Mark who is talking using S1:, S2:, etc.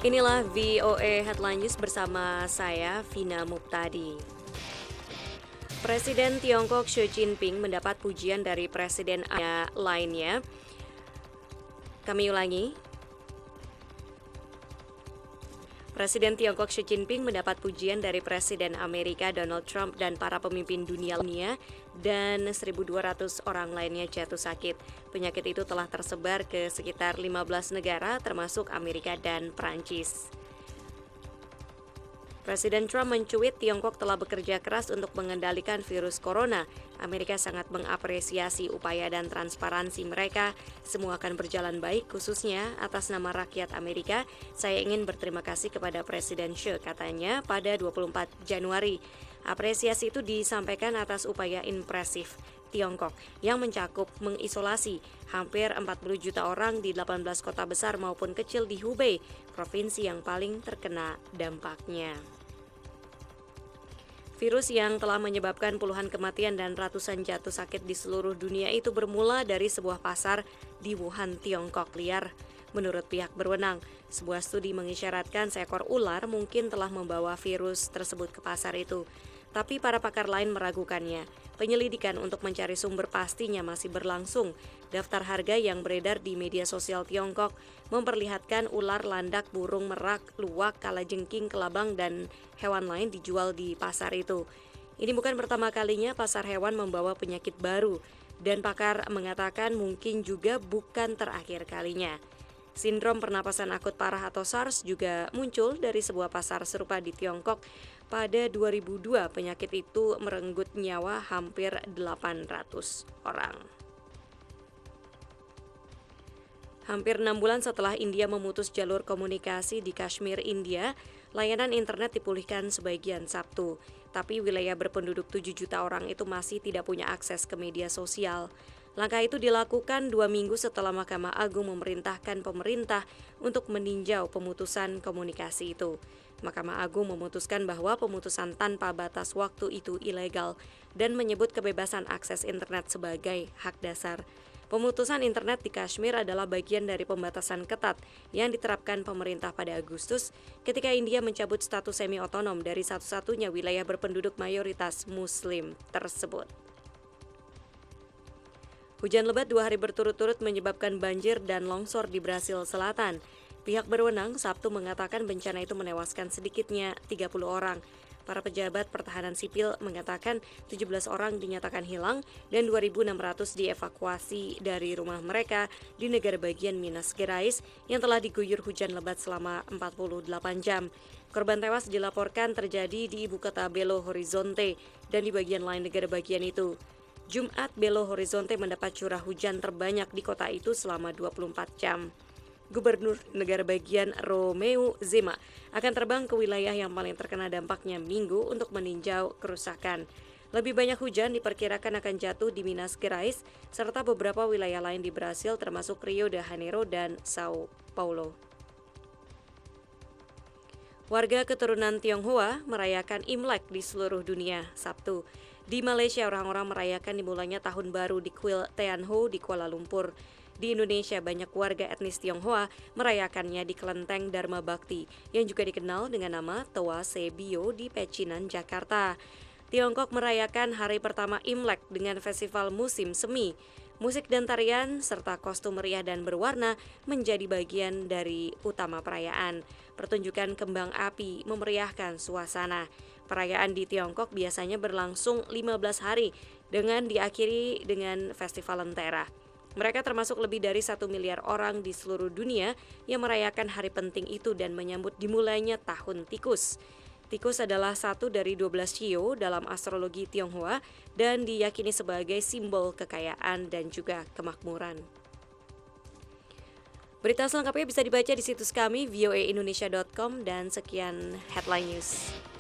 S1: Inilah VOA Headline News bersama saya, Vina Muptadi. Presiden Tiongkok Xi Jinping mendapat pujian dari presiden lainnya. Kami ulangi. Presiden Tiongkok Xi Jinping mendapat pujian dari Presiden Amerika Donald Trump dan para pemimpin dunia dan 1.200 orang lainnya jatuh sakit. Penyakit itu telah tersebar ke sekitar 15 negara termasuk Amerika dan Prancis. Presiden Trump mencuit Tiongkok telah bekerja keras untuk mengendalikan virus corona. Amerika sangat mengapresiasi upaya dan transparansi mereka. Semua akan berjalan baik, khususnya atas nama rakyat Amerika. Saya ingin berterima kasih kepada Presiden Xi, katanya pada 24 Januari. Apresiasi itu disampaikan atas upaya impresif Tiongkok yang mencakup mengisolasi hampir 40 juta orang di 18 kota besar maupun kecil di Hubei, provinsi yang paling terkena dampaknya. Virus yang telah menyebabkan puluhan kematian dan ratusan jatuh sakit di seluruh dunia itu bermula dari sebuah pasar di Wuhan, Tiongkok liar. Menurut pihak berwenang, sebuah studi mengisyaratkan seekor ular mungkin telah membawa virus tersebut ke pasar itu. Tapi para pakar lain meragukannya. Penyelidikan untuk mencari sumber pastinya masih berlangsung. Daftar harga yang beredar di media sosial Tiongkok memperlihatkan ular, landak, burung merak, luwak, kalajengking, kelabang, dan hewan lain dijual di pasar itu. Ini bukan pertama kalinya pasar hewan membawa penyakit baru, dan pakar mengatakan mungkin juga bukan terakhir kalinya. Sindrom pernapasan akut parah atau SARS juga muncul dari sebuah pasar serupa di Tiongkok. Pada 2002, penyakit itu merenggut nyawa hampir 800 orang. Hampir 6 bulan setelah India memutus jalur komunikasi di Kashmir, India, layanan internet dipulihkan sebagian Sabtu. Tapi wilayah berpenduduk 7 juta orang itu masih tidak punya akses ke media sosial. Langkah itu dilakukan 2 minggu setelah Mahkamah Agung memerintahkan pemerintah untuk meninjau pemutusan komunikasi itu. Mahkamah Agung memutuskan bahwa pemutusan tanpa batas waktu itu ilegal dan menyebut kebebasan akses internet sebagai hak dasar. Pemutusan internet di Kashmir adalah bagian dari pembatasan ketat yang diterapkan pemerintah pada Agustus ketika India mencabut status semi-otonom dari satu-satunya wilayah berpenduduk mayoritas Muslim tersebut. Hujan lebat 2 hari berturut-turut menyebabkan banjir dan longsor di Brasil Selatan. Pihak berwenang Sabtu mengatakan bencana itu menewaskan sedikitnya 30 orang. Para pejabat pertahanan sipil mengatakan 17 orang dinyatakan hilang dan 2.600 dievakuasi dari rumah mereka di negara bagian Minas Gerais yang telah diguyur hujan lebat selama 48 jam. Korban tewas dilaporkan terjadi di ibu kota Belo Horizonte dan di bagian lain negara bagian itu. Jumat, Belo Horizonte mendapat curah hujan terbanyak di kota itu selama 24 jam. Gubernur negara bagian Romeu Zema akan terbang ke wilayah yang paling terkena dampaknya Minggu untuk meninjau kerusakan. Lebih banyak hujan diperkirakan akan jatuh di Minas Gerais serta beberapa wilayah lain di Brasil termasuk Rio de Janeiro dan Sao Paulo. Warga keturunan Tionghoa merayakan Imlek di seluruh dunia Sabtu. Di Malaysia, orang-orang merayakan dimulainya tahun baru di kuil Tian Ho di Kuala Lumpur. Di Indonesia, banyak warga etnis Tionghoa merayakannya di Kelenteng Dharma Bakti, yang juga dikenal dengan nama Toa Se Bio di Pecinan, Jakarta. Tiongkok merayakan hari pertama Imlek dengan festival musim semi. Musik dan tarian serta kostum meriah dan berwarna menjadi bagian dari utama perayaan. Pertunjukan kembang api memeriahkan suasana. Perayaan di Tiongkok biasanya berlangsung 15 hari dengan diakhiri dengan festival lentera. Mereka termasuk lebih dari 1 miliar orang di seluruh dunia yang merayakan hari penting itu dan menyambut dimulainya tahun tikus. Tikus adalah satu dari 12 shio dalam astrologi Tionghoa dan diyakini sebagai simbol kekayaan dan juga kemakmuran. Berita selengkapnya bisa dibaca di situs kami voaindonesia.com dan sekian Headline News.